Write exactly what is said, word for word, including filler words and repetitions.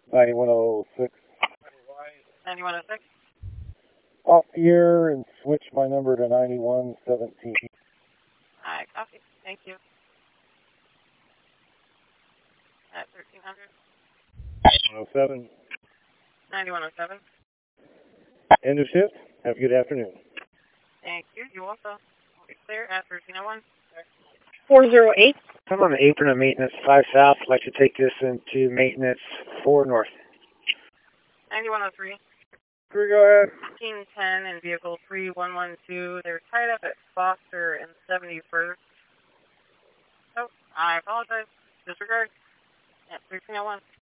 ninety-one oh six. ninety-one oh six. Off the air and switch my number to ninety-one seventeen. Alright, copy. Thank you. At thirteen hundred. one oh seven. ninety-one oh seven. End of shift. Have a good afternoon. Thank you. You also. Clear at thirteen oh one. four zero eight. I'm on the apron of maintenance five south. I'd like to take this into maintenance four north. ninety-one oh three. Crew, go ahead. fifteen ten and vehicle three one one two. They're tied up at Foster and seventy-first. Oh, I apologize. Disregard. At thirteen oh one.